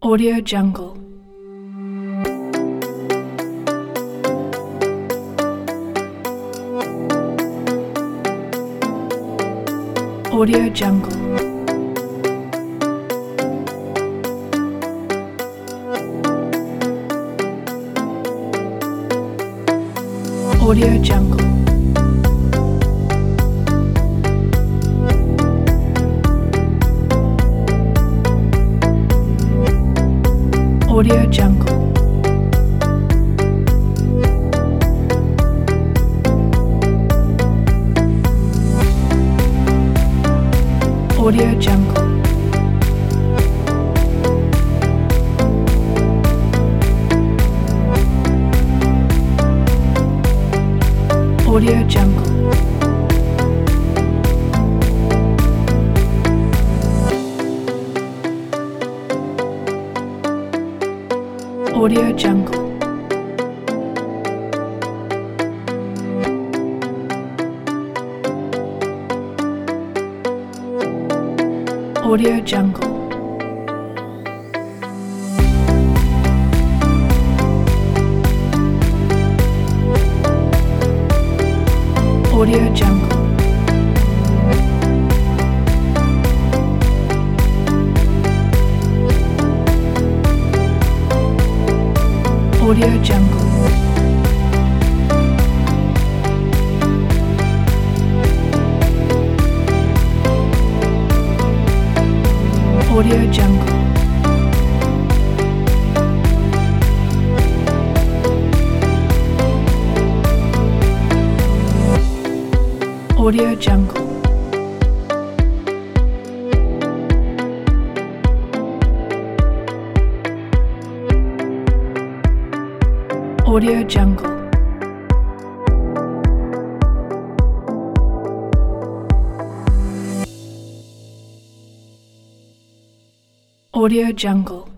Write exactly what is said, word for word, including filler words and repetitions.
Audio Jungle. Audio Jungle. Audio Jungle. Audio Jungle. Audio Jungle. Audio Jungle. Audio Jungle. Audio Jungle. Audio Jungle. Audio Jungle. Audio Jungle. Audio Jungle. Audio Jungle. Audio Jungle.